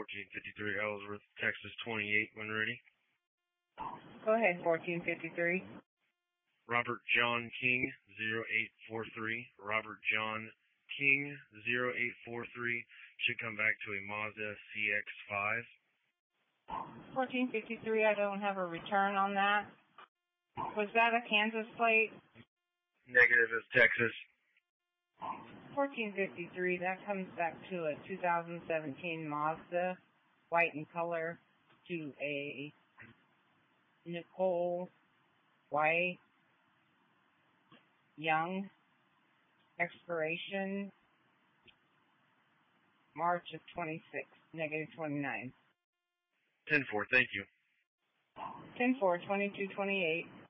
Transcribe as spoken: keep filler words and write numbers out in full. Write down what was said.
fourteen fifty-three Ellsworth, Texas twenty-eight, when ready. Go ahead, fourteen fifty-three. Robert John King, zero eight four three. Robert John King, zero eight four three. Should come back to a Mazda C X five. fourteen fifty-three, I don't have a return on that. Was that a Kansas plate? Negative, is Texas. fourteen fifty-three, that comes back to a two thousand seventeen Mazda, white in color, to a Nicole White Young, expiration March of twenty-six, negative twenty-nine. ten four, thank you. ten four, twenty-two twenty-eight.